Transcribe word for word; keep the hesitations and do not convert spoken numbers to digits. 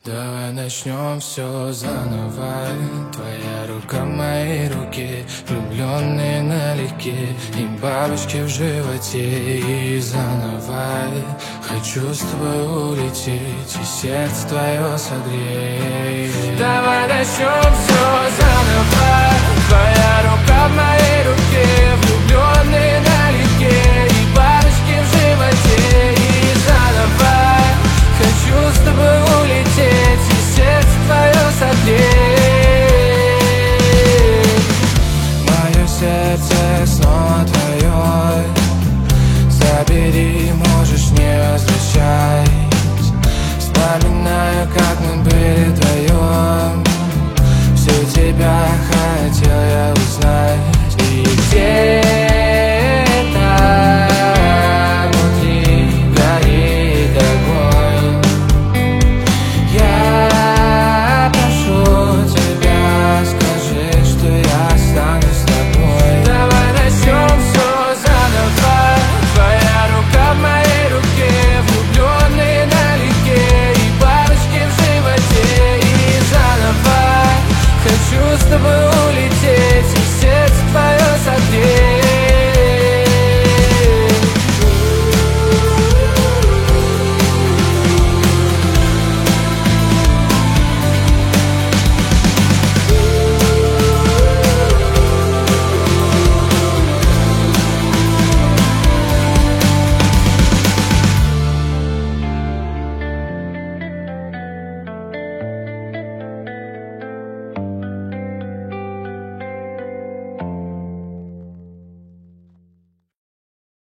Давай начнем все заново. Твоя рука в моей руке, влюбленные налегке, и бабочки в животе. И заново хочу с тобой улететь, и сердце твое согреть. Давай начнем все заново. Твоя рука в моей руке, влюбленные налегке, и бабочки в животе. И заново хочу с тобой улететь, и сердце твое согреть. Мое сердце снова твое, забери, можешь не возвращать. Вспоминаю, как мы были